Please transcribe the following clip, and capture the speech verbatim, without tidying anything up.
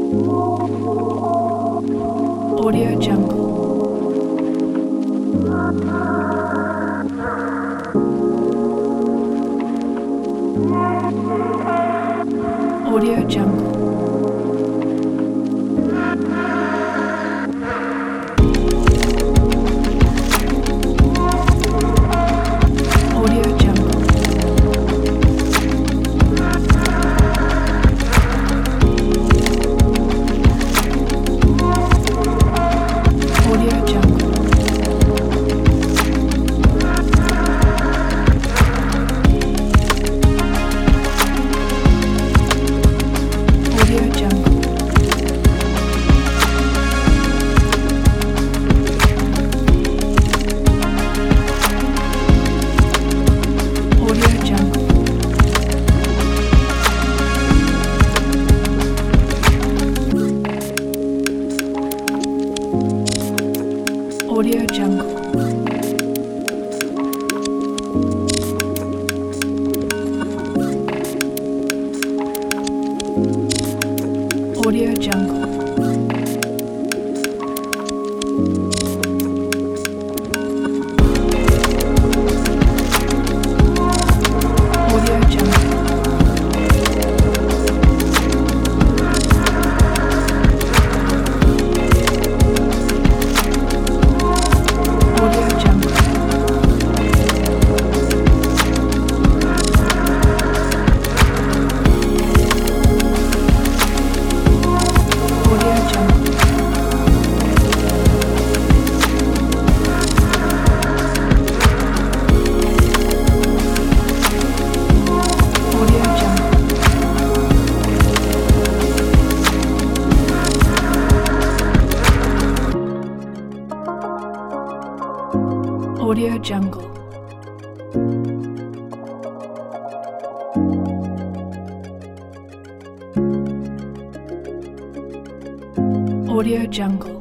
Audio Jungle. Audio Jungle. Audio Jungle. Audio Jungle. Audio Jungle. Audio Jungle. Audio Jungle. Audio Jungle. Audio Jungle. Audio Jungle. Audio Jungle. Audio Jungle. Audio Jungle. Audio Jungle.